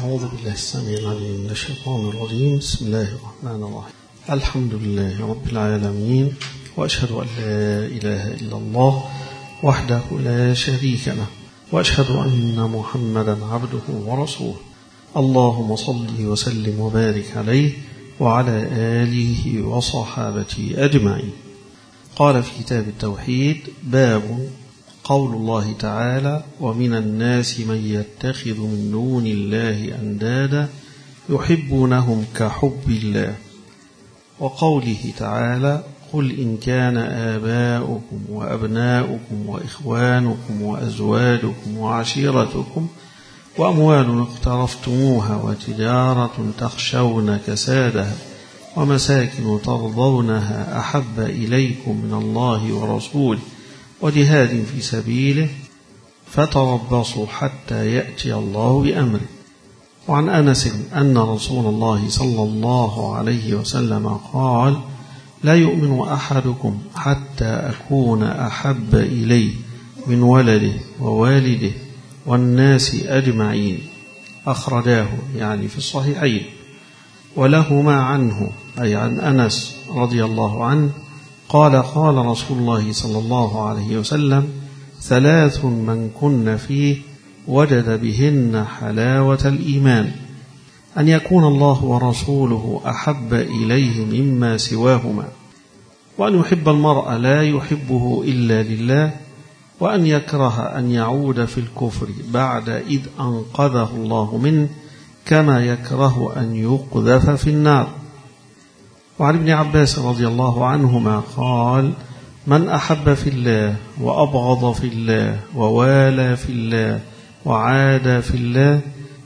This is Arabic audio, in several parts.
أعوذ بالله السميع العليم من الشيطان الرجيم. بسم الله الرحمن الرحيم. الحمد لله رب العالمين، وأشهد أن لا إله إلا الله وحده لا شريك له، وأشهد أن محمدا عبده ورسوله. اللهم صل وسلم وبارك عليه وعلى آله وصحابته أجمعين. قال في كتاب التوحيد: باب قول الله تعالى: ومن الناس من يتخذ من دون الله أندادا يحبونهم كحب الله. وقوله تعالى: قل إن كان آباؤكم وأبناؤكم وإخوانكم وأزواجكم وعشيرتكم وأموال اقترفتموها وتجارة تخشون كسادها ومساكن ترضونها أحب إليكم من الله ورسوله وجهاد في سبيله فتربصوا حتى يأتي الله بأمره. وعن أنس أن رسول الله صلى الله عليه وسلم قال: لا يؤمن أحدكم حتى أكون أحب إليه من ولده ووالده والناس أجمعين. أخرجاه يعني في الصحيحين. ولهما عنه أي عن أنس رضي الله عنه قال: قال رسول الله صلى الله عليه وسلم: ثلاث من كن فيه وجد بهن حلاوة الإيمان: أن يكون الله ورسوله أحب إليه مما سواهما، وأن يحب المرء لا يحبه إلا لله، وأن يكره أن يعود في الكفر بعد إذ أنقذه الله منه كما يكره أن يقذف في النار. وعن ابن عباس رضي الله عنهما قال: من أحب في الله وأبغض في الله ووالى في الله وعاد في الله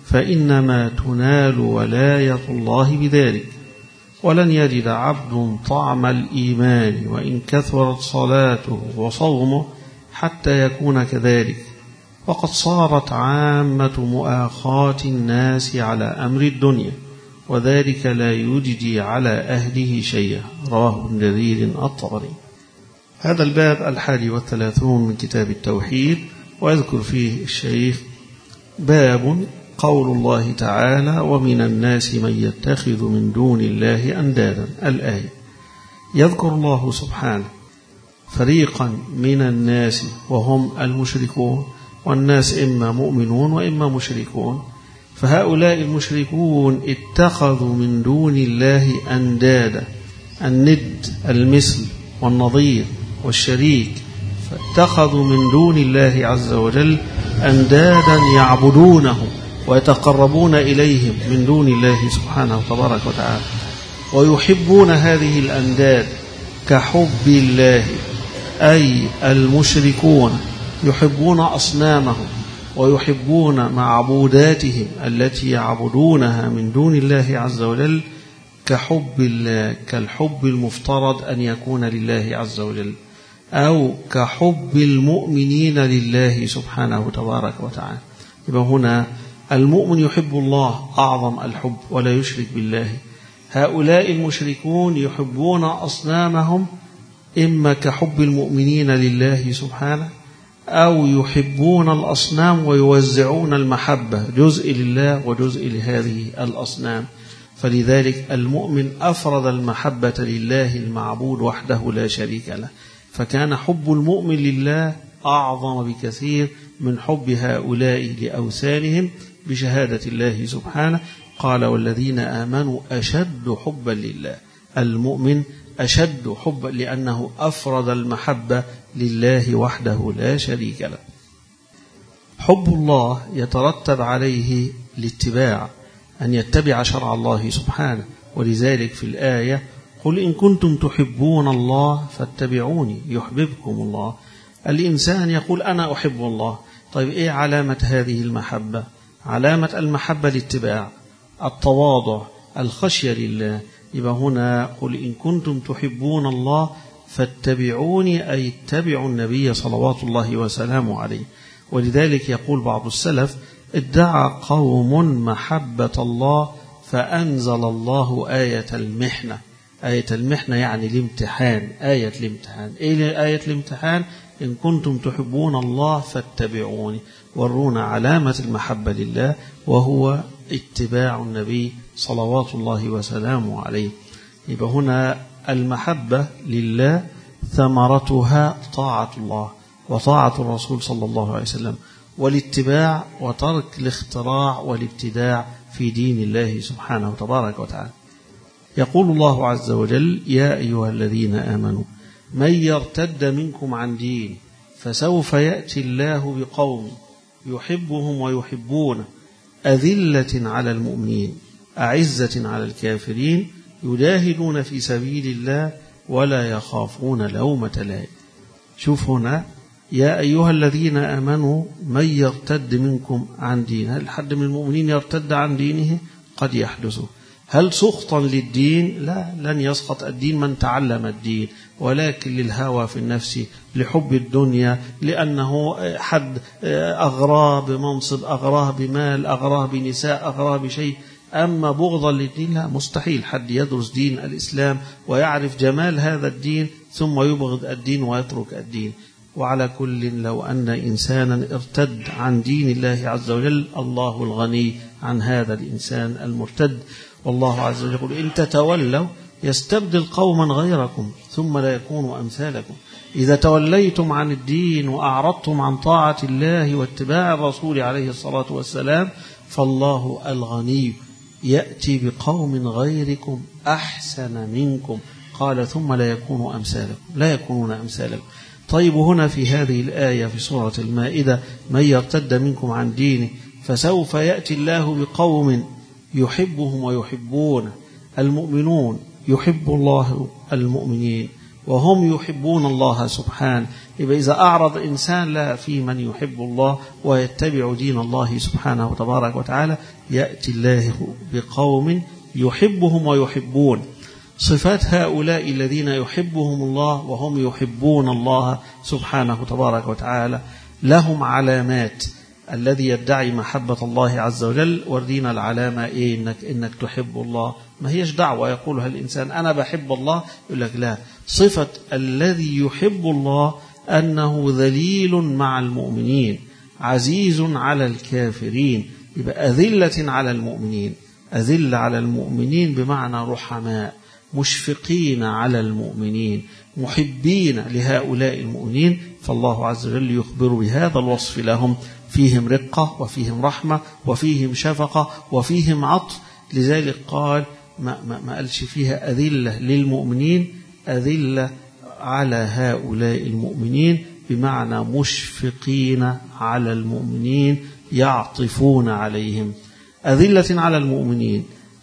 فإنما تنال ولاية الله بذلك، ولن يجد عبد طعم الإيمان وإن كثرت صلاته وصومه حتى يكون كذلك. وقد صارت عامة مؤاخاة الناس على أمر الدنيا، وذلك لا يجدي على أهله شيئا. رواه ابن جرير الطبري. هذا الباب 31 من كتاب التوحيد، ويذكر فيه الشيخ باب قول الله تعالى: ومن الناس من يتخذ من دون الله أندادا. الآية. يذكر الله سبحانه فريقا من الناس وهم المشركون، والناس إما مؤمنون وإما مشركون، فهؤلاء المشركون اتخذوا من دون الله أندادا، الند المثل والنظير والشريك، فاتخذوا من دون الله عز وجل أندادا يعبدونه ويتقربون إليهم من دون الله سبحانه تبارك وتعالى، ويحبون هذه الأنداد كحب الله، أي المشركون يحبون أصنامهم ويحبون معبوداتهم التي يعبدونها من دون الله عز وجل كحب الله، كالحب المفترض أن يكون لله عز وجل، أو كحب المؤمنين لله سبحانه تبارك وتعالى. يبقى هنا المؤمن يحب الله أعظم الحب ولا يشرك بالله. هؤلاء المشركون يحبون أصنامهم إما كحب المؤمنين لله سبحانه، أو يحبون الأصنام ويوزعون المحبة، جزء لله وجزء لهذه الأصنام. فلذلك المؤمن أفرد المحبة لله المعبود وحده لا شريك له، فكان حب المؤمن لله أعظم بكثير من حب هؤلاء لأوثانهم بشهادة الله سبحانه. قال: والذين آمنوا أشد حبا لله. المؤمن أشد حبا لأنه أفرد المحبة لله وحده لا شريك له. حب الله يترتب عليه الاتباع، أن يتبع شرع الله سبحانه. ولذلك في الآية: قل إن كنتم تحبون الله فاتبعوني يحببكم الله. الإنسان يقول: أنا أحب الله. طيب إيه علامة هذه المحبة؟ علامة المحبة الاتباع، التواضع، الخشية لله. يبقى هنا: قل إن كنتم تحبون الله فاتبعوني، أي اتبعوا النبي صلوات الله وسلامه عليه. ولذلك يقول بعض السلف: ادعى قوم محبة الله فأنزل الله آية المحنة. آية المحنة يعني الامتحان، آية الامتحان. إيه آية الامتحان؟ إن كنتم تحبون الله فاتبعوني. ورونا علامة المحبة لله، وهو اتباع النبي صلوات الله وسلامه عليه. يبقى هنا المحبة لله ثمرتها طاعة الله وطاعة الرسول صلى الله عليه وسلم، والاتباع وترك الاختراع والابتداع في دين الله سبحانه وتبارك وتعالى. يقول الله عز وجل: يا أيها الذين آمنوا من يرتد منكم عن دين فسوف يأتي الله بقوم يحبهم ويحبونه أذلة على المؤمنين أعزة على الكافرين يجاهدون في سبيل الله ولا يخافون لومة لائم. شوف هنا: يا أيها الذين آمنوا من يرتد منكم عن دينه. هل حد من المؤمنين يرتد عن دينه؟ قد يحدث. هل سخطا للدين؟ لا، لن يسقط الدين من تعلم الدين، ولكن للهوى في النفس، لحب الدنيا، لأنه حد أغراه بمنصب، أغراه بمال، أغراه بنساء، أغراه بشيء. أما بغضا للدين لا، مستحيل حد يدرس دين الإسلام ويعرف جمال هذا الدين ثم يبغض الدين ويترك الدين. وعلى كل، لو أن إنسانا ارتد عن دين الله عز وجل، الله الغني عن هذا الإنسان المرتد. والله عز وجل يقول: إن تتولوا يستبدل قوما غيركم ثم لا يكونوا أمثالكم. إذا توليتم عن الدين وأعرضتم عن طاعة الله واتباع الرسول عليه الصلاة والسلام، فالله الغني يأتي بقوم غيركم أحسن منكم، قال ثم لا يكونوا أمثالكم، لا يكونون أمثالكم. طيب، هنا في هذه الآية في سورة المائدة: من يرتد منكم عن دينه فسوف يأتي الله بقوم يحبهم ويحبونه. المؤمنون يحب الله المؤمنين وهم يحبون الله سبحانه. يبقى إذا أعرض إنسان لا في من يحب الله ويتبع دين الله سبحانه وتبارك وتعالى، يأتي الله بقوم يحبهم ويحبون. صفات هؤلاء الذين يحبهم الله وهم يحبون الله سبحانه وتبارك وتعالى لهم علامات. الذي يدعي محبة الله عز وجل، وردينا العلامة إيه؟ إنك تحب الله. ما هيش دعوة يقولها الإنسان أنا بحب الله، يقول لك لا. صفة الذي يحب الله أنه ذليل مع المؤمنين عزيز على الكافرين. يبقى أذلة على المؤمنين، أذل على المؤمنين بمعنى رحماء، مشفقين على المؤمنين، محبين لهؤلاء المؤمنين. فالله عز وجل يخبر بهذا الوصف لهم: فيهم رقة وفيهم رحمة وفيهم شفقة وفيهم عطف. لذلك قال ما قالش فيها أذلة للمؤمنين، أذلة على هؤلاء المؤمنين بمعنى مشفقين على المؤمنين، يعطفون عليهم. أذلة على المؤمنين،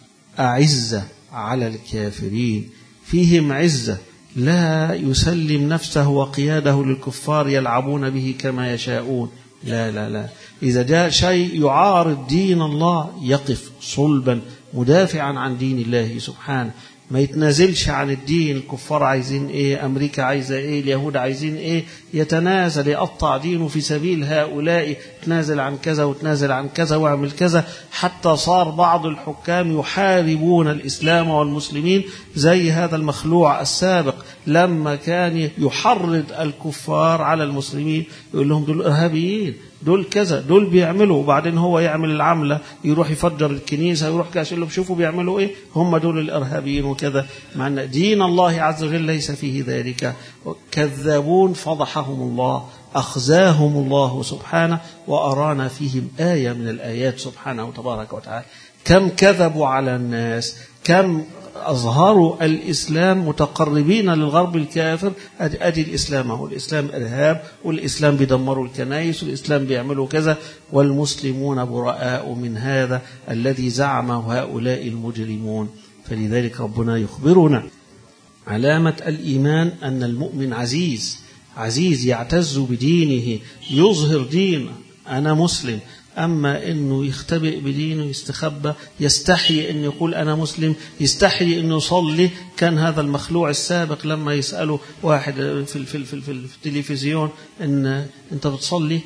أعزة على الكافرين. فيهم عزة، لا يسلم نفسه وقياده للكفار يلعبون به كما يشاءون. لا لا لا، إذا جاء شيء يعارض دين الله يقف صلبا مدافعا عن دين الله سبحانه، ما يتنازلش عن الدين. الكفار عايزين ايه، امريكا عايزه ايه، اليهود عايزين ايه، يتنازل، يقطع دينه في سبيل هؤلاء، تنازل عن كذا وتنازل عن كذا واعمل كذا، حتى صار بعض الحكام يحاربون الإسلام والمسلمين، زي هذا المخلوع السابق لما كان يحرض الكفار على المسلمين، يقول لهم دول إرهابيين، دول كذا، دول بيعملوا، وبعدين هو يعمل العملة، يروح يفجر الكنيسة، يروح كاش، يقول لهم شوفوا بيعملوا ايه، هم دول الإرهابيين وكذا، مع أن دين الله عز وجل ليس فيه ذلك. كذابون فضحهم الله، أخزاهم الله سبحانه، وأرانا فيهم آية من الآيات سبحانه وتبارك وتعالى. كم كذبوا على الناس، كم أظهروا الإسلام متقربين للغرب الكافر. أدي الإسلام، هو الإسلام إرهاب، والإسلام بيدمروا الكنائس، والإسلام بيعملوا كذا، والمسلمون براء من هذا الذي زعمه هؤلاء المجرمون. فلذلك ربنا يخبرنا علامة الإيمان أن المؤمن عزيز، عزيز يعتز بدينه، يظهر دينه، أنا مسلم. أما أنه يختبئ بدينه، يستخبى، يستحي أن يقول أنا مسلم، يستحي أن يصلي. كان هذا المخلوع السابق لما يسأله واحد في التلفزيون أن أنت بتصلي،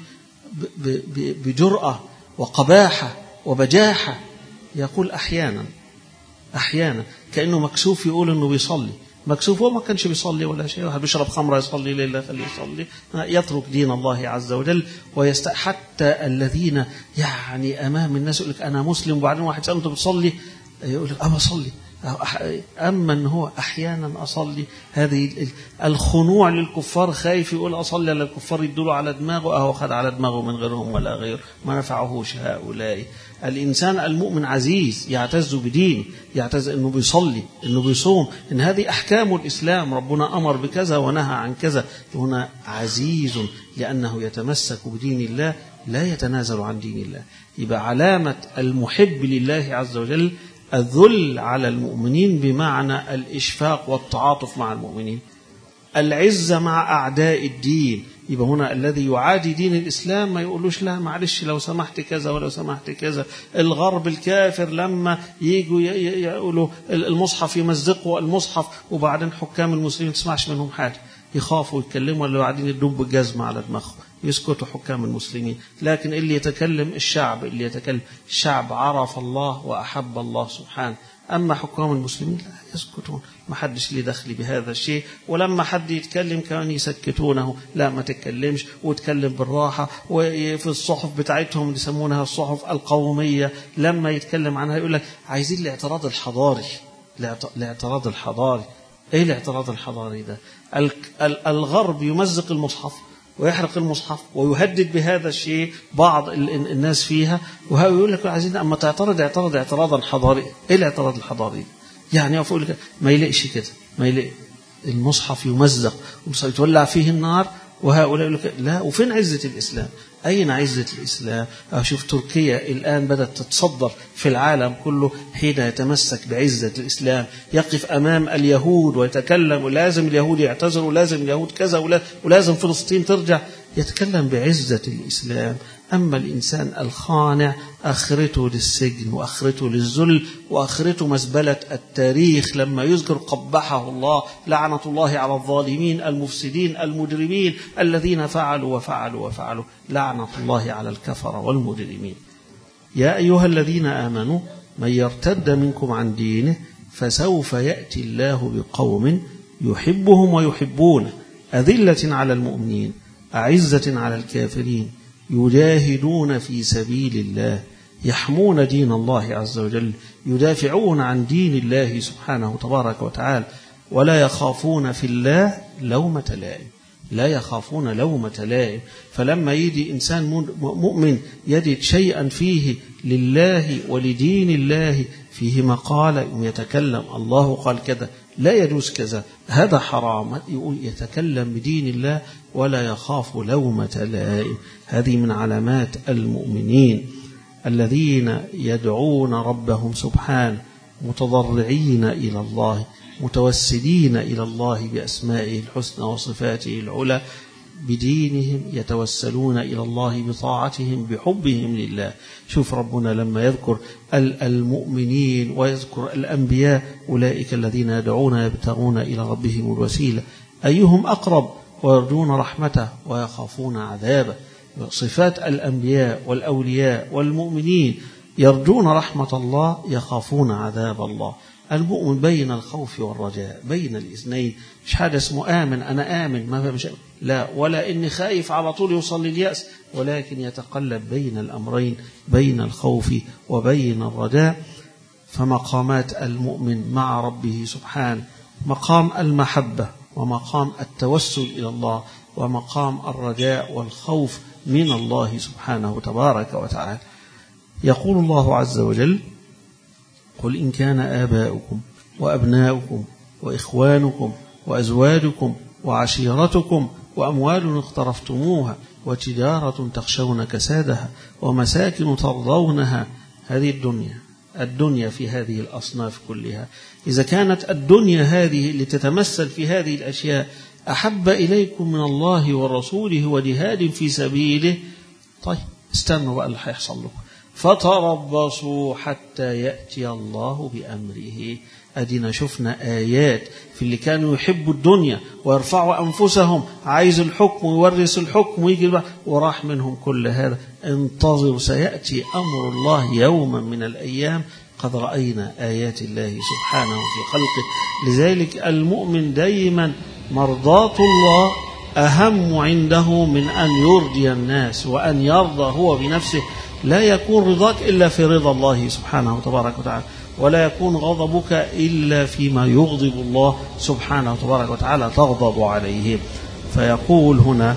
بجرأة وقباحة وبجاحة يقول أحيانا كأنه مكسوف يقول أنه بيصلي، مكسوف، هو ما كانش بيصلي ولا شيء، واحد بيشرب خمرة يصلي لله خليه يصلي، يترك دين الله عز وجل حتى الذين يعني أمام الناس يقول لك أنا مسلم، وبعدين واحد سأله أنت بتصلي يقول لك أصلي، أما أن هو أحيانا أصلي. هذه الخنوع للكفار، خايف يقول أصلي للكفار يدلوا على دماغه، أهو خد على دماغه من غيرهم ولا غير، ما نفعهوش هؤلاء. الإنسان المؤمن عزيز، يعتز بدينه، يعتز أنه بيصلي، أنه بيصوم، أن هذه أحكام الإسلام، ربنا أمر بكذا ونهى عن كذا. هنا عزيز لأنه يتمسك بدين الله، لا يتنازل عن دين الله. يبقى علامة المحب لله عز وجل الذل على المؤمنين بمعنى الإشفاق والتعاطف مع المؤمنين، العزة مع أعداء الدين. يبقى هنا الذي يعادي دين الإسلام ما يقولوش لا معلش لو سمحت كذا ولو سمحت كذا. الغرب الكافر لما ييجوا يقولوا المصحف يمزقوا المصحف، وبعدين حكام المسلمين تسمعش منهم حاجة، يخافوا يتكلموا ولا بعدين يدوم بالجزمة على دماغهم، يسكتوا حكام المسلمين. لكن اللي يتكلم الشعب، اللي يتكلم الشعب عرف الله وأحب الله سبحانه. أما حكام المسلمين لا يسكتون، ما حدش ليه دخل بهذا الشيء، ولما حد يتكلم كمان يسكتونه، لا ما تتكلمش وتكلم بالراحة. وفي الصحف بتاعتهم يسمونها الصحف القومية، لما يتكلم عنها يقول لك عايزين الاعتراض الحضاري. الاعتراض الحضاري، ايه الاعتراض الحضاري ده؟ الغرب يمزق المصحف ويحرق المصحف ويهدد بهذا الشيء بعض الناس فيها، وهو يقول لك عايزين اما تعترض اعتراضا حضاري. ايه الاعتراض الحضاري؟ يعني يقول لك ما يلقش كده، ما يلق المصحف يمزق ويتولع فيه النار، وهؤلاء يقول لك لا. وفين عزة الإسلام؟ أين عزة الإسلام؟ أشوف تركيا الآن بدأت تتصدر في العالم كله حين يتمسك بعزة الإسلام، يقف أمام اليهود ويتكلم ولازم اليهود يعتذروا ولازم اليهود كذا ولازم فلسطين ترجع، يتكلم بعزة الإسلام. أما الإنسان الخانع آخرته للسجن وآخرته للذل وآخرته مزبلة التاريخ، لما يذكر قبحه الله، لعنة الله على الظالمين المفسدين المجرمين الذين فعلوا وفعلوا وفعلوا، لعنة الله على الكفر والمجرمين. يا أيها الذين آمنوا من يرتد منكم عن دينه فسوف يأتي الله بقوم يحبهم ويحبونه، أذلة على المؤمنين أعزة على الكافرين، يجاهدون في سبيل الله، يحمون دين الله عز وجل، يدافعون عن دين الله سبحانه تبارك وتعالى، ولا يخافون في الله لومة لائم. لا يخافون لومة لائم. فلما يجي إنسان مؤمن يجد شيئا فيه لله ولدين الله فيه مقالة يتكلم الله قال كذا لا يجوز كذا، هذا حرام، يقول يتكلم بدين الله ولا يخاف لومة لائم. هذه من علامات المؤمنين الذين يدعون ربهم سبحانه متضرعين إلى الله، متوسلين إلى الله بأسمائه الحسنى وصفاته العلى، بدينهم يتوسلون إلى الله بطاعتهم بحبهم لله. شوف ربنا لما يذكر المؤمنين ويذكر الأنبياء، أولئك الذين يدعون يبتغون إلى ربهم الوسيلة أيهم أقرب ويرجون رحمته ويخافون عذابه. صفات الأنبياء والأولياء والمؤمنين يرجون رحمة الله يخافون عذاب الله. المؤمن بين الخوف والرجاء، بين الاثنين، مش حاجة اسمه آمن أنا آمن ما مش لا، ولا إني خايف على طول يوصل لليأس، ولكن يتقلب بين الأمرين، بين الخوف وبين الرجاء. فمقامات المؤمن مع ربه سبحانه مقام المحبة ومقام التوسل إلى الله ومقام الرجاء والخوف من الله سبحانه تبارك وتعالى. يقول الله عز وجل قل إن كان آباؤكم وأبناؤكم وإخوانكم وأزواجكم وعشيرتكم وأموال اقترفتموها وتجارة تخشون كسادها ومساكن ترضونها، هذه الدنيا في هذه الأصناف كلها. إذا كانت الدنيا هذه اللي تتمثل في هذه الأشياء أحب إليكم من الله ورسوله وجهاد في سبيله، طيب استنوا بقى اللي هيحصل لكم. فتربصوا حتى يأتي الله بأمره. أدينا شفنا آيات في اللي كانوا يحبوا الدنيا ويرفعوا أنفسهم، عايز الحكم ويورث الحكم ويجي وراح منهم كل هذا. انتظروا سيأتي أمر الله يوما من الأيام قد رأينا آيات الله سبحانه في خلقه. لذلك المؤمن دائما مرضاة الله أهم عنده من أن يرضي الناس وأن يرضى هو بنفسه. لا يكون رضاك إلا في رضا الله سبحانه تبارك وتعالى، ولا يكون غضبك إلا فيما يغضب الله سبحانه تبارك وتعالى تغضب عليه. فيقول هنا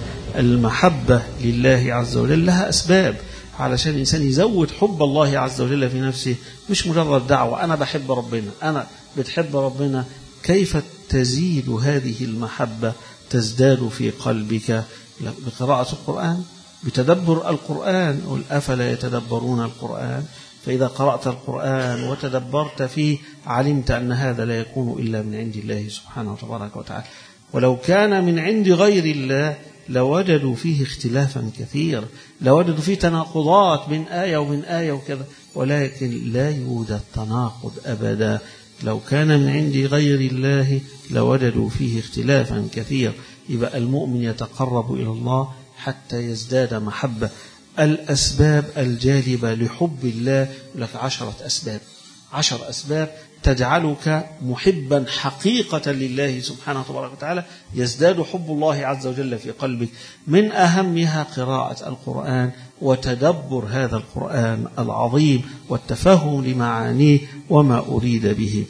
المحبة لله عز وجل لها أسباب علشان الإنسان يزود حب الله عز وجل في نفسه، مش مجرد دعوة أنا بحب ربنا. أنا بتحب ربنا، كيف تزيد هذه المحبة؟ تزداد في قلبك بقراءة القرآن، بتدبر القرآن. قل أفلا يتدبرون القرآن؟ فإذا قرأت القرآن وتدبرت فيه علمت أن هذا لا يكون إلا من عند الله سبحانه تبارك وتعالى. ولو كان من عند غير الله لوجدوا فيه اختلافا كثيرا، لوجدوا فيه تناقضات بين آية وبين آية وكذا، ولكن لا يوجد تناقض أبدا. لو كان من عند غير الله لوجدوا فيه اختلافا كثيرا. يبقى المؤمن يتقرب إلى الله حتى يزداد محبة. الأسباب الجالبة لحب الله لك 10 أسباب، 10 أسباب تجعلك محبا حقيقة لله سبحانه تبارك وتعالى، يزداد حب الله عز وجل في قلبك. من أهمها قراءة القرآن وتدبر هذا القرآن العظيم والتفهم لمعانيه وما أريد به.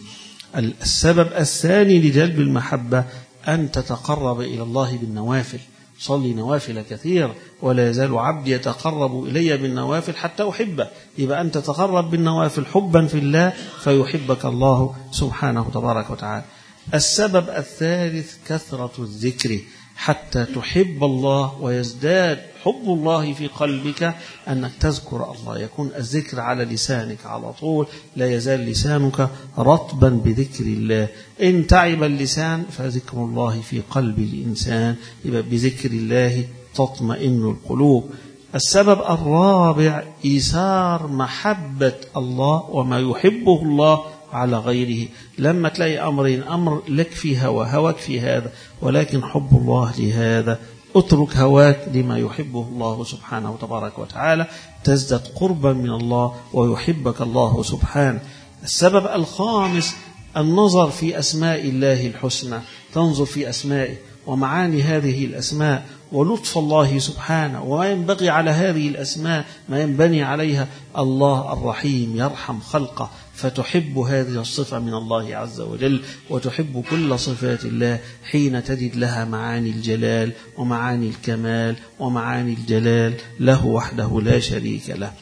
السبب الثاني لجلب المحبة أن تتقرب إلى الله بالنوافل. صلي نوافل كثير، ولا يزال عبدي يتقرب إلي بالنوافل حتى أحبه. يبقى أن تتقرب بالنوافل حبا في الله فيحبك الله سبحانه تبارك وتعالى. السبب الثالث كثرة الذكر حتى تحب الله ويزداد حب الله في قلبك، أنك تذكر الله، يكون الذكر على لسانك على طول، لا يزال لسانك رطبا بذكر الله. إن تعب اللسان فذكر الله في قلب الإنسان، يبقى بذكر الله تطمئن القلوب. السبب الرابع إيثار محبة الله وما يحبه الله على غيره. لما تلاقي أمرين، أمر لك في هواك في هذا، ولكن حب الله لهذا، اترك هواك لما يحبه الله سبحانه تبارك وتعالى، تزداد قربا من الله ويحبك الله سبحانه. السبب الخامس النظر في أسماء الله الحسنى، تنظر في أسمائه ومعاني هذه الأسماء ولطف الله سبحانه وما ينبغي على هذه الأسماء، ما ينبني عليها. الله الرحيم يرحم خلقه، فتحب هذه الصفة من الله عز وجل، وتحب كل صفات الله حين تجد لها معاني الجلال ومعاني الكمال ومعاني الجلال له وحده لا شريك له.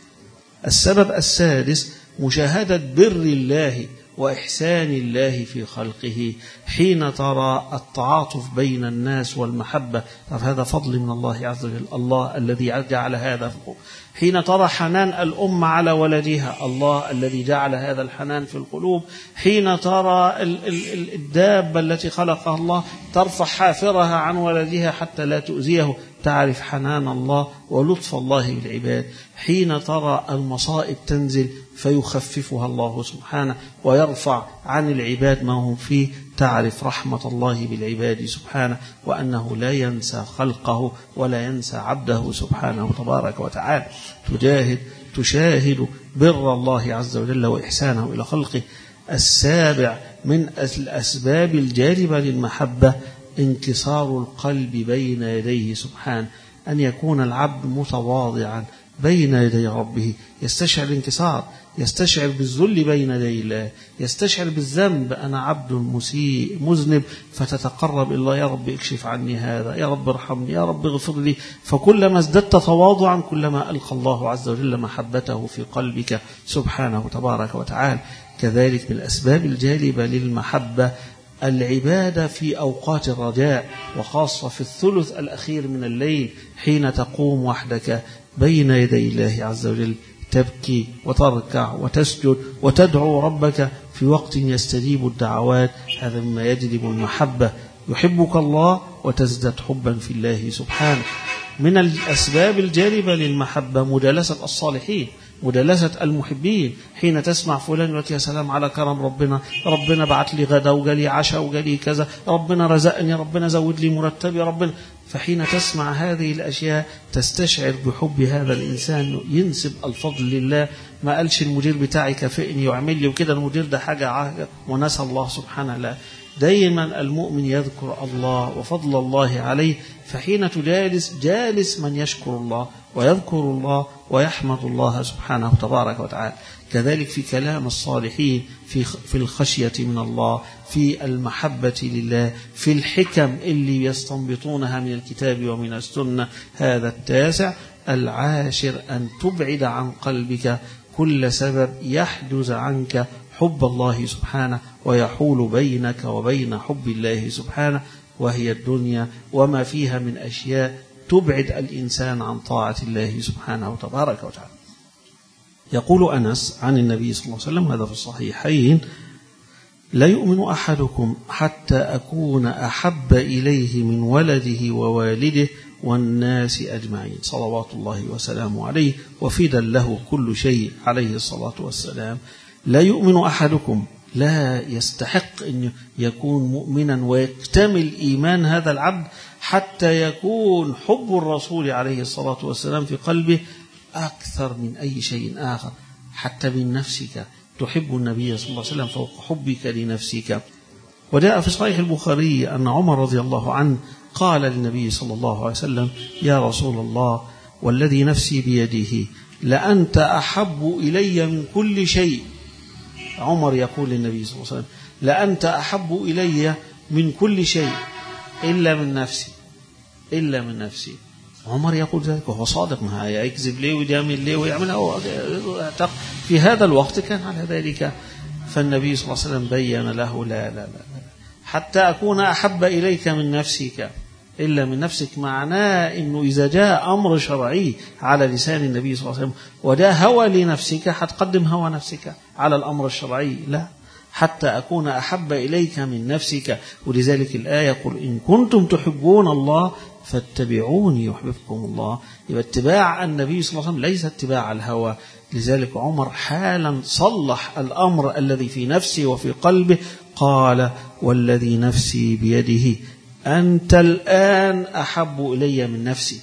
السبب السادس مشاهدة بر الله وإحسان الله في خلقه، حين ترى التعاطف بين الناس والمحبة، هذا فضل من الله عز وجل، الله الذي جعل هذا في القلوب. حين ترى حنان الأم على ولدها، الله الذي جعل هذا الحنان في القلوب. حين ترى الدابة التي خلقها الله ترفع حافرها عن ولدها حتى لا تؤذيه، تعرف حنان الله ولطف الله بالعباد. حين ترى المصائب تنزل فيخففها الله سبحانه ويرفع عن العباد ما هم فيه، تعرف رحمة الله بالعباد سبحانه، وأنه لا ينسى خلقه ولا ينسى عبده سبحانه تبارك وتعالى. تشاهد بر الله عز وجل وإحسانه إلى خلقه. السابع من الأسباب الجالبة للمحبة انكسار القلب بين يديه سبحانه، أن يكون العبد متواضعا بين يدي ربه، يستشعر الانكسار، يستشعر بالذل بين يدي الله، يستشعر بالذنب، أنا عبد مسيء مذنب، فتتقرب إلى الله، يا رب اكشف عني هذا، يا رب ارحمني، يا رب اغفر لي. فكلما ازددت تواضعا كلما ألقى الله عز وجل محبته في قلبك سبحانه تبارك وتعالى. كذلك من الأسباب الجالبة للمحبة العبادة في أوقات الرجاء، وخاصة في الثلث الأخير من الليل، حين تقوم وحدك بين يدي الله عز وجل، تبكي وتركع وتسجد وتدعو ربك في وقت يستجيب الدعوات. هذا مما يجلب المحبة، يحبك الله وتزداد حبا في الله سبحانه. من الأسباب الجالبة للمحبة مجالسة الصالحين، مدلسة المحبين، حين تسمع فلان يقول يا سلام على كرم ربنا بعت لي غدا وجالي عشاء وجالي كذا، ربنا رزقني، ربنا زود لي مرتبي، ربنا. فحين تسمع هذه الأشياء تستشعر بحب هذا الإنسان، ينسب الفضل لله. ما قالش المدير بتاعي كافئني وعمل لي وكده، المدير ده حاجة ونسى الله سبحانه. لا، دائما المؤمن يذكر الله وفضل الله عليه. فحين تجالس جالس من يشكر الله ويذكر الله ويحمد الله سبحانه تبارك وتعالى. كذلك في كلام الصالحين، في الخشية من الله، في المحبة لله، في الحكم اللي يستنبطونها من الكتاب ومن السنة. هذا التاسع. العاشر أن تبعد عن قلبك كل سبب يحجز عنك حب الله سبحانه ويحول بينك وبين حب الله سبحانه، وهي الدنيا وما فيها من أشياء تبعد الإنسان عن طاعة الله سبحانه وتبارك وتعالى. يقول أنس عن النبي صلى الله عليه وسلم، هذا في الصحيحين: لا يؤمن أحدكم حتى أكون أحب إليه من ولده ووالده والناس أجمعين، صلوات الله وسلامه عليه، وفدا له كل شيء عليه الصلاة والسلام. لا يؤمن أحدكم، لا يستحق أن يكون مؤمنا ويكتمل إيمان هذا العبد حتى يكون حب الرسول عليه الصلاة والسلام في قلبه أكثر من أي شيء آخر، حتى من نفسك. تحب النبي صلى الله عليه وسلم فوق حبك لنفسك. وجاء في صحيح البخاري أن عمر رضي الله عنه قال للنبي صلى الله عليه وسلم: يا رسول الله، والذي نفسي بيده لأنت أحب إلي من كل شيء. عمر يقول للنبي صلى الله عليه وسلم: لأنت أحب إلي من كل شيء إلا من نفسي، إلا من نفسي. عمر يقول ذلك وهو صادق، ما يكذب ليه ويعمل ليه ويعمل. في هذا الوقت كان على ذلك. فالنبي صلى الله عليه وسلم بين له: لا لا لا، حتى أكون أحب إليك من نفسك إلا من نفسك. معناه أنه إذا جاء أمر شرعي على لسان النبي صلى الله عليه وسلم وجاء هوى لنفسك، هتقدم هوى نفسك على الأمر الشرعي؟ لا، حتى أكون أحب إليك من نفسك. ولذلك الآية: قل إن كنتم تحبون الله فاتبعوني يحببكم الله. يبقى اتباع النبي صلى الله عليه وسلم ليس اتباع الهوى. لذلك عمر حالا صلح الأمر الذي في نفسه وفي قلبه، قال: والذي نفسي بيده أنت الآن أحب إلي من نفسي.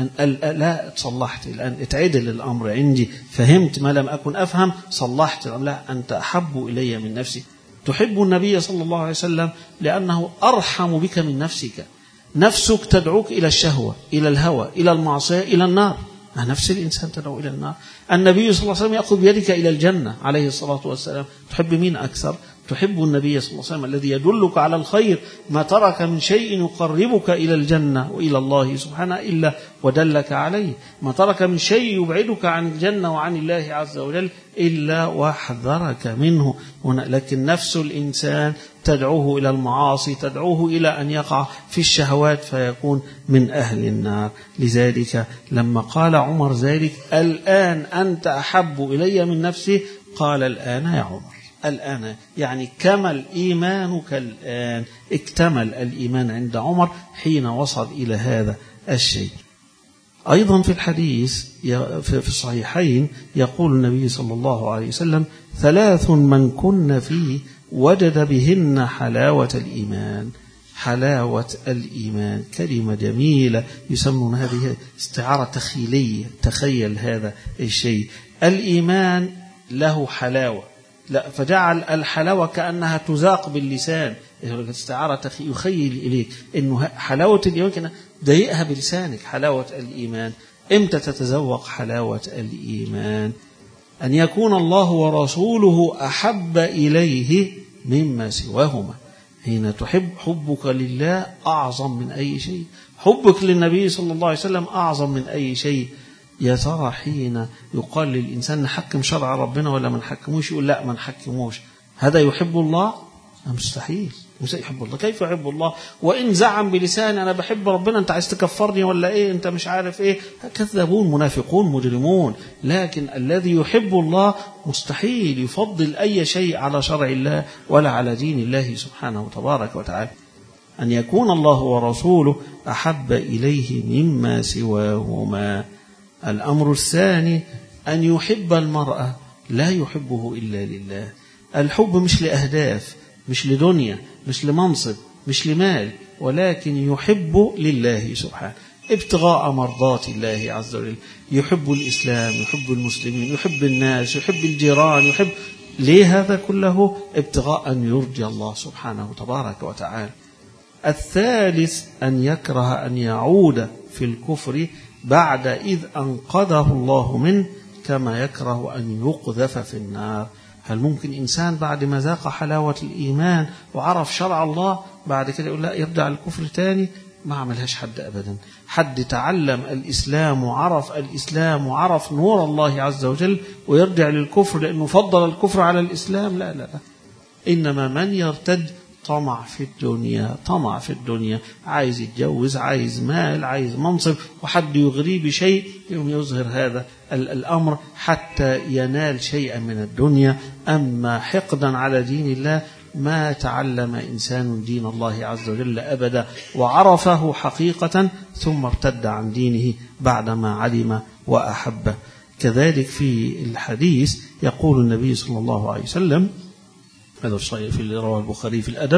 لا، صلحت الآن، اتعدل الأمر عندي، فهمت ما لم أكن أفهم، صلحت. لا، أنت أحب إلي من نفسي. تحب النبي صلى الله عليه وسلم لأنه أرحم بك من نفسك. نفسك تدعوك إلى الشهوة، إلى الهوى، إلى المعصية، إلى النار. نفس الإنسان تدعو إلى النار. النبي صلى الله عليه وسلم يأخذ بيدك إلى الجنة عليه الصلاة والسلام. تحب مين أكثر؟ تحب النبي صلى الله عليه وسلم الذي يدلك على الخير، ما ترك من شيء يقربك إلى الجنة وإلى الله سبحانه إلا ودلك عليه، ما ترك من شيء يبعدك عن الجنة وعن الله عز وجل إلا وحذرك منه. لكن نفس الإنسان تدعوه إلى المعاصي، تدعوه إلى أن يقع في الشهوات فيكون من أهل النار. لذلك لما قال عمر ذلك: الآن أنت أحب إلي من نفسي، قال: الآن يا عمر، الآن يعني كمل إيمانك الآن. اكتمل الإيمان عند عمر حين وصل إلى هذا الشيء. أيضا في الحديث في الصحيحين يقول النبي صلى الله عليه وسلم: 3 من كن فيه وجد بهن حلاوة الإيمان. حلاوة الإيمان كلمة جميلة يسمون هذه استعارة تخيلية. تخيل هذا الشيء، الإيمان له حلاوة، لا فجعل الحلاوة كأنها تذاق باللسان. استعارة يخيل إليك إنه حلاوة الإيمان كأنها ضيقها بلسانك. حلاوة الإيمان إمتى تتذوق حلاوة الإيمان؟ أن يكون الله ورسوله أحب إليه مما سواهما. حين تحب، حبك لله أعظم من أي شيء، حبك للنبي صلى الله عليه وسلم أعظم من أي شيء. يا ترى حين يقال للإنسان نحكم شرع ربنا ولا ما نحكموش، يقول لا ما نحكموش. هذا يحب الله؟ مستحيل. يحب الله، كيف يحب الله؟ وإن زعم بلسان أنا بحب ربنا، أنت عايز تكفرني ولا إيه؟ أنت مش عارف إيه؟ كذابون، منافقون، مجرمون. لكن الذي يحب الله مستحيل يفضل أي شيء على شرع الله ولا على دين الله سبحانه وتبارك وتعالى. أن يكون الله ورسوله أحب إليه مما سواهما. الأمر الثاني أن يحب المرأة لا يحبه إلا لله. الحب مش لأهداف، مش لدنيا، مش لمنصب، مش لمال، ولكن يحب لله سبحانه ابتغاء مرضات الله عز وجل. يحب الإسلام، يحب المسلمين، يحب الناس، يحب الجيران، يحب ليه هذا كله؟ ابتغاء أن يرضي الله سبحانه تبارك وتعالى. الثالث أن يكره أن يعود في الكفر بعد إذ أنقذه الله منه، كما يكره أن يقذف في النار. هل ممكن إنسان بعد ما ذاق حلاوة الإيمان وعرف شرع الله بعد كده يقول لا يرجع الكفر تاني؟ ما عملهاش حد أبدا. حد تعلم الإسلام وعرف الإسلام وعرف نور الله عز وجل ويرجع للكفر لأنه فضل الكفر على الإسلام؟ لا لا لا. إنما من يرتد طمع في الدنيا، طمع في الدنيا، عايز يتجوز، عايز مال، عايز منصب، وحد يغريه بشيء يوم يظهر هذا الأمر حتى ينال شيئا من الدنيا. أما حقدا على دين الله ما تعلم إنسان دين الله عز وجل أبدا وعرفه حقيقة ثم ارتد عن دينه بعدما علم وأحبه. كذلك في الحديث يقول النبي صلى الله عليه وسلم، هذا الصحيح في اللي رواه البخاري في الأدب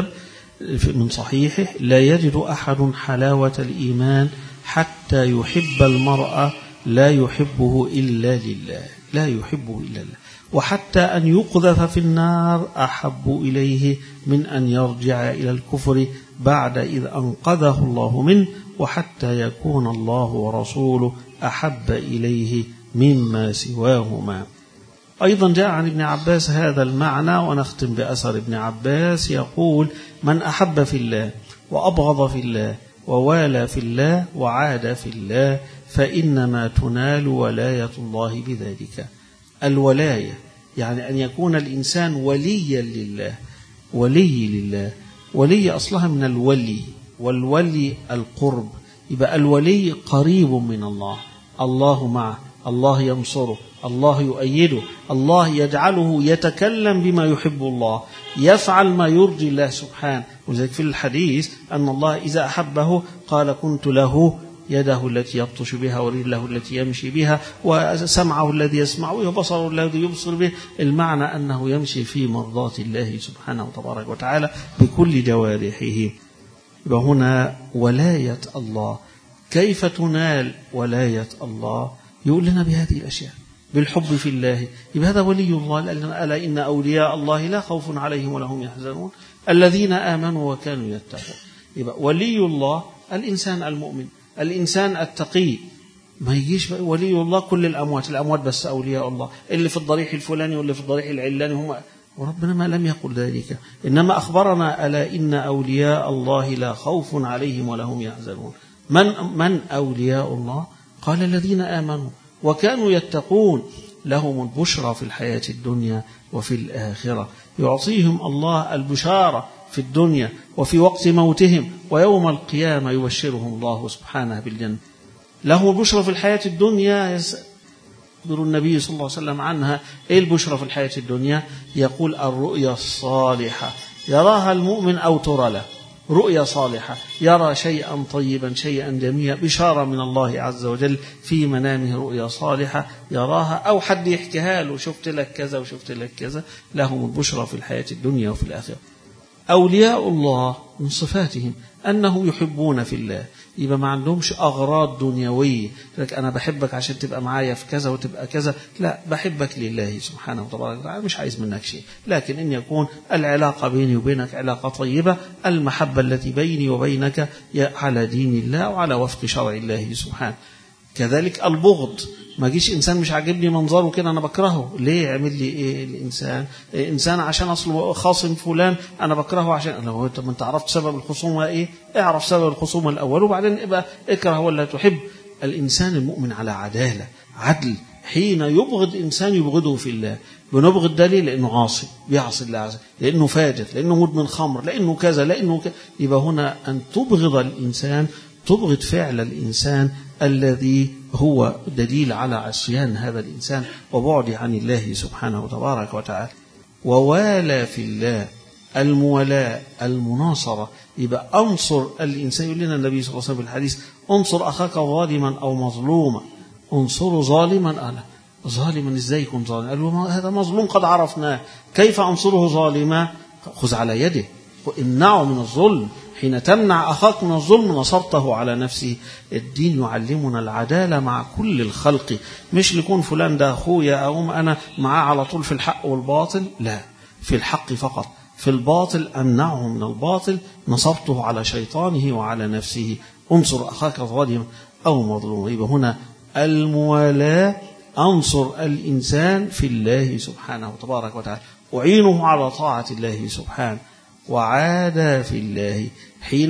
من صحيحه: لا يجد أحد حلاوة الإيمان حتى يحب المرأة لا يحبه إلا لله، لا يحبه إلا لله، وحتى أن يقذف في النار أحب إليه من أن يرجع إلى الكفر بعد إذ أنقذه الله منه، وحتى يكون الله ورسوله أحب إليه مما سواهما. أيضا جاء عن ابن عباس هذا المعنى، ونختم بأثر ابن عباس يقول: من أحب في الله وأبغض في الله ووالى في الله وعاد في الله فإنما تنال ولاية الله بذلك. الولاية يعني أن يكون الإنسان وليا لله، ولي لله. ولي أصلها من الولي، والولي القرب، يبقى الولي قريب من الله، الله معه، الله ينصره، الله يؤيده، الله يجعله يتكلم بما يحب الله، يفعل ما يرضي الله سبحانه. وذلك في الحديث أن الله إذا أحبه قال: كنت له يده التي يبطش بها، ورجله التي يمشي بها، وسمعه الذي يسمع به، وبصره الذي يبصر به. المعنى أنه يمشي في مرضات الله سبحانه وتبارك وتعالى بكل جوارحه. وهنا ولاية الله. كيف تنال ولاية الله؟ يقول لنا بهذه الأشياء: بالحب في الله. يبقى هذا ولي الله. ألا إن أولياء الله لا خوف عليهم ولا هم يحزنون الذين آمنوا وكانوا يتقون. يبقى ولي الله الإنسان المؤمن، الإنسان التقي. ما يجيش ولي الله كل الأموات بس أولياء الله، اللي في الضريح الفلاني واللي في الضريح العلاني هم. وربنا ما لم يقل ذلك، إنما أخبرنا: ألا إن أولياء الله لا خوف عليهم ولا هم يحزنون. من أولياء الله؟ قال: الذين آمنوا وكانوا يتقون لهم البشرى في الحياة الدنيا وفي الآخرة. يعطيهم الله البشارة في الدنيا وفي وقت موتهم، ويوم القيامة يبشرهم الله سبحانه بالجنة. لهم البشرى في الحياة الدنيا. يخبر النبي صلى الله عليه وسلم عنها. إيه البشرى في الحياة الدنيا؟ يقول: الرؤيا الصالحة يراها المؤمن أو ترى له. رؤيا صالحة، يرى شيئا طيبا، شيئا جميلا، بشارة من الله عز وجل في منامه، رؤيا صالحة يراها، أو حد يحكيها له: شفت لك كذا وشفت لك كذا. لهم البشرى في الحياة الدنيا وفي الآخرة. أولياء الله من صفاتهم أنهم يحبون في الله. يبقى ما عندهمش أغراض دنيوية، لك أنا بحبك عشان تبقى معايا في كذا وتبقى كذا. لا، بحبك لله سبحانه وتعالى، مش عايز منك شيء، لكن إن يكون العلاقة بيني وبينك علاقة طيبة، المحبة التي بيني وبينك على دين الله وعلى وفق شرع الله سبحانه. كذلك البغض. ما جيش إنسان مش عاجبني منظره كده أنا بكرهه. ليه؟ عمل لي إيه الإنسان؟ إنسان عشان أصله خاصم فلان أنا بكرهه عشان لو أنت ما أنت عرفت سبب الخصومة إيه؟ اعرف سبب الخصومة الأول وبعدين ابقى اكره ولا تحب. الإنسان المؤمن على عدالة، عدل. حين يبغض إنسان يبغضه في الله. بنبغض دليل لأنه عاصي، بيعصي الله عز وجل، لأنه فاجر، لأنه مدمن خمر، لأنه كذا، لأنه كذا. يبقى هنا أن تبغض الإنسان تبغض فعل الإنسان الذي هو دليل على عصيان هذا الإنسان وبعد عن الله سبحانه وتبارك وتعالى. ووالى في الله، المولاة، المناصرة. يبقى أنصر الإنسان. يقول لنا النبي صلى الله عليه وسلم في الحديث: انصر أخاك ظالما أو مظلوما. انصر ظالما، ظالما ازاي يكون ظالم؟ قالوا هذا مظلوم قد عرفناه، كيف أنصره ظالما؟ خذ على يده وامنعه من الظلم. حين تمنع أخاك من الظلم نصرته على نفسه. الدين يعلمنا العدالة مع كل الخلق، مش يكون فلان ده أخويا أقوم أنا معاه على طول في الحق والباطل، لا، في الحق فقط، في الباطل أمنعه من الباطل، نصرته على شيطانه وعلى نفسه. انصر أخاك ظالما أو مظلوما. يبقى هنا الموالاة، أنصر الإنسان في الله سبحانه وتبارك وتعالى، أعينه على طاعة الله سبحانه. وعادى في الله، حين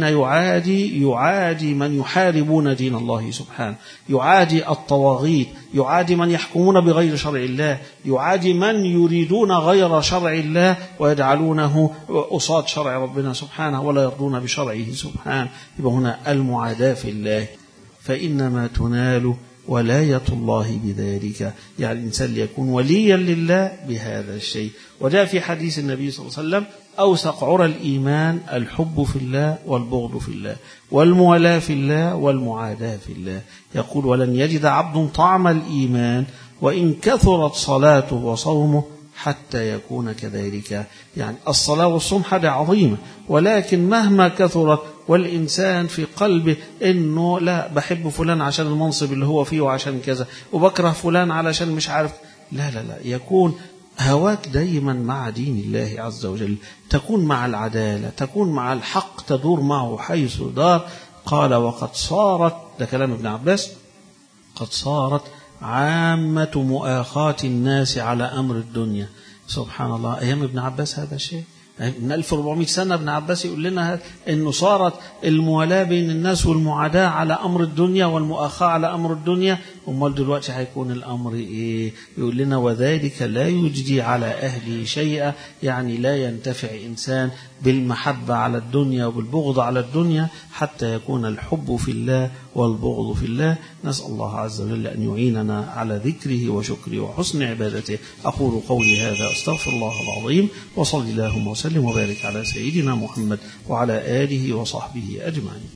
يعادي من يحاربون دين الله سبحانه، يعادي الطواغيت، يعادي من يحكمون بغير شرع الله، يعادي من يريدون غير شرع الله ويجعلونه قصاد شرع ربنا سبحانه ولا يرضون بشرعه سبحانه. يبقى هنا المعاداة في الله. فإنما تنال ولاية الله بذلك، يعني الإنسان ليكون وليا لله بهذا الشيء. وجاء في حديث النبي صلى الله عليه وسلم: أوثق عرى الإيمان الحب في الله والبغض في الله والموالاة في الله والمعاداة في الله. يقول: ولن يجد عبد طعم الإيمان وإن كثرت صلاته وصومه حتى يكون كذلك. يعني الصلاة والصوم حاجة عظيمة، ولكن مهما كثرت والإنسان في قلبه إنه لا بحب فلان عشان المنصب اللي هو فيه وعشان كذا، وبكره فلان علشان مش عارف، لا لا لا، يكون هواك دايما مع دين الله عز وجل، تكون مع العدالة، تكون مع الحق، تدور معه حيث دار. قال: وقد صارت، ده كلام ابن عباس، قد صارت عامة مؤاخاة الناس على أمر الدنيا. سبحان الله، أيام ابن عباس هذا الشيء من 1400 سنة ابن عباس يقول لنا أنه صارت الموالاة بين الناس والمعاداة على أمر الدنيا والمؤاخاة على أمر الدنيا. أمال دلوقتي هيكون الأمر إيه؟ يقول لنا: وذلك لا يجدي على أهله شيئا، يعني لا ينتفع إنسان بالمحبة على الدنيا وبالبغض على الدنيا حتى يكون الحب في الله والبغض في الله. نسأل الله عز وجل أن يعيننا على ذكره وشكره وحسن عبادته. أقول قولي هذا، أستغفر الله العظيم، وصلي اللهم وسلم وبارك على سيدنا محمد وعلى آله وصحبه أجمعين.